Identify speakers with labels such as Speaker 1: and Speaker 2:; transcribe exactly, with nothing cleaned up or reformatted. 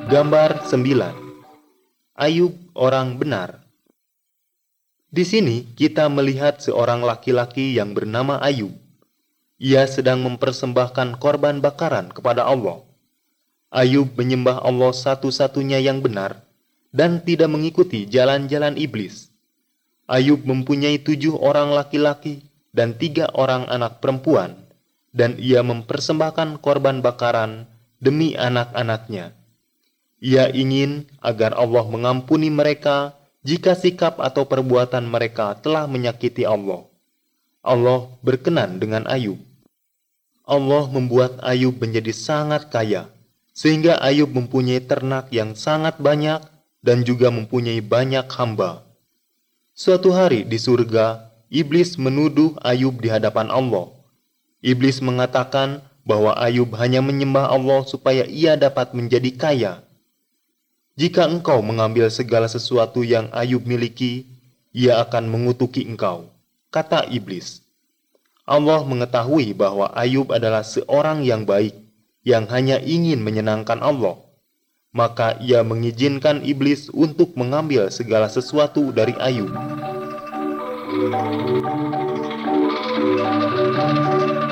Speaker 1: Gambar sembilan. Ayub orang benar. Di sini kita melihat seorang laki-laki yang bernama Ayub. Ia sedang mempersembahkan korban bakaran kepada Allah. Ayub menyembah Allah satu-satunya yang benar dan tidak mengikuti jalan-jalan iblis. Ayub mempunyai tujuh orang laki-laki dan tiga orang anak perempuan, dan ia mempersembahkan korban bakaran demi anak-anaknya. Ia ingin agar Allah mengampuni mereka jika sikap atau perbuatan mereka telah menyakiti Allah. Allah berkenan dengan Ayub. Allah membuat Ayub menjadi sangat kaya, sehingga Ayub mempunyai ternak yang sangat banyak dan juga mempunyai banyak hamba. Suatu hari di surga, iblis menuduh Ayub di hadapan Allah. Iblis mengatakan bahwa Ayub hanya menyembah Allah supaya ia dapat menjadi kaya. Jika engkau mengambil segala sesuatu yang Ayub miliki, ia akan mengutuki engkau, kata iblis. Allah mengetahui bahwa Ayub adalah seorang yang baik, yang hanya ingin menyenangkan Allah. Maka ia mengizinkan iblis untuk mengambil segala sesuatu dari Ayub.